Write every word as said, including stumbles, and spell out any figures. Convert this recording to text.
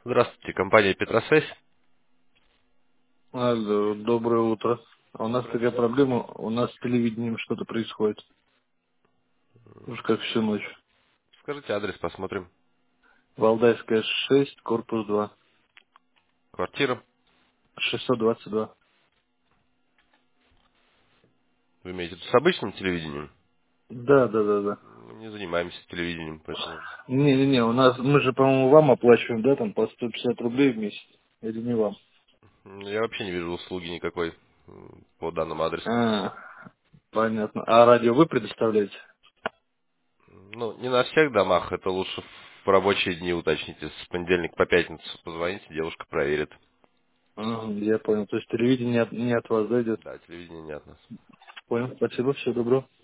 Здравствуйте, компания Петросвязь. Алло, доброе утро. А у нас Доброе. такая проблема, у нас с телевидением что-то происходит. Уж как всю ночь. Скажите адрес, посмотрим. Валдайская шесть, корпус два, Квартира. шестьсот двадцать два. Вы имеете в виду с обычным телевидением? Да, да, да, да. Мы не занимаемся телевидением, поэтому Не-не-не, у нас, мы же, по-моему, вам оплачиваем, да, там по сто пятьдесят рублей в месяц. Или не вам? м, я вообще не вижу услуги никакой м, по данному адресу. А, понятно. А радио вы предоставляете? Ну, не на всех домах, это лучше в рабочие дни уточните. С понедельника по пятницу позвоните, девушка проверит. Ага, я понял. То есть телевидение не от, не от вас, да, идет? Да, телевидение не от нас. Понял. Спасибо, всего доброго.